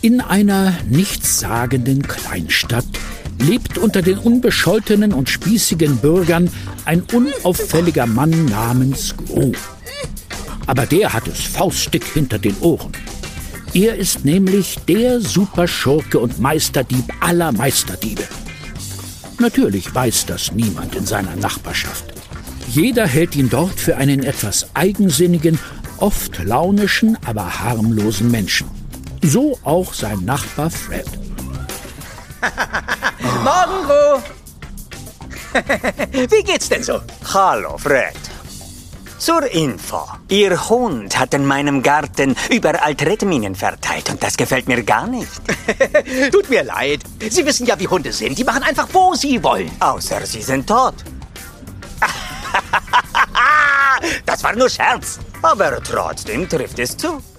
In einer nichtssagenden Kleinstadt lebt unter den unbescholtenen und spießigen Bürgern ein unauffälliger Mann namens Gru. Aber der hat es faustdick hinter den Ohren. Er ist nämlich der Superschurke und Meisterdieb aller Meisterdiebe. Natürlich weiß das niemand in seiner Nachbarschaft. Jeder hält ihn dort für einen etwas eigensinnigen, oft launischen, aber harmlosen Menschen. So auch sein Nachbar Fred. Morgen, Gru! Wie geht's denn so? Hallo, Fred. Zur Info. Ihr Hund hat in meinem Garten überall Tretminen verteilt und das gefällt mir gar nicht. Tut mir leid. Sie wissen ja, wie Hunde sind. Die machen einfach, wo sie wollen. Außer sie sind tot. Das war nur Scherz. Aber trotzdem trifft es zu.